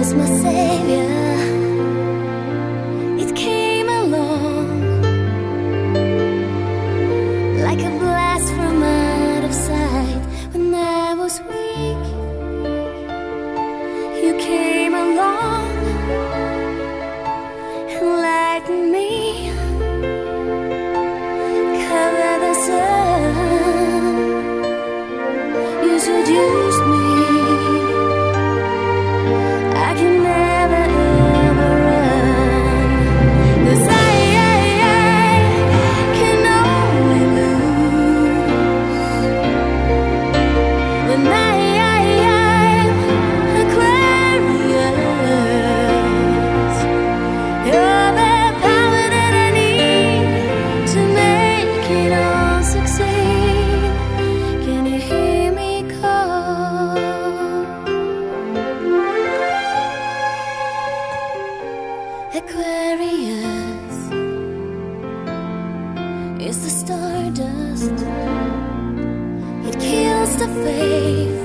my savior. It came along like a blast from out of sight. When I was weak, you came along and lightened me, cover the sun. You seduced me. I can never ever run, 'cause I can only lose when I'm Aquarius. You're the power that I need to make it all succeed. Can you hear me call? Aquarius is the stardust. It kills the faith,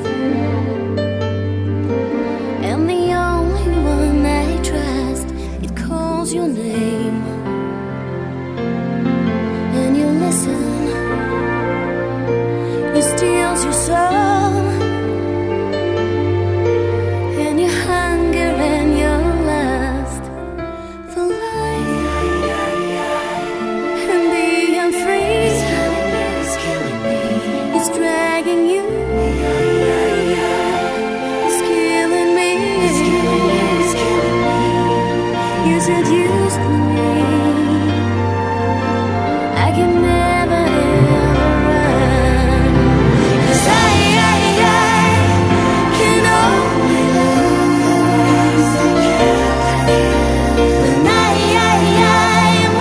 and the only one I trust, it calls your name, and you listen. It steals your soul, and your hunger and your lust for life and being free. It's dragging you, it's killing me. You seduced me. I can never ever run, 'cause I can only lose when I'm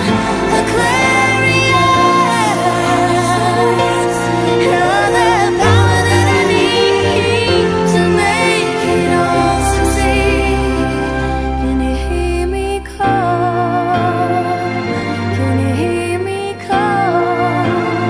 Aquarius. You're the power that I need to make it all succeed. Can you hear me call? Can you hear me call?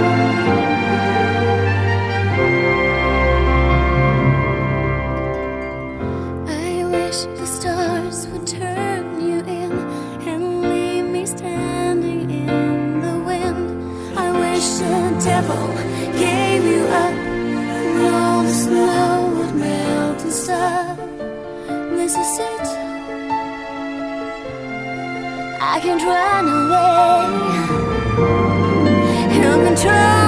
I wish the stars would turn you in and leave me standing in the wind. I wish the devil gave you up and all the snow would melt and stop. This is it. I can't run away. You can try.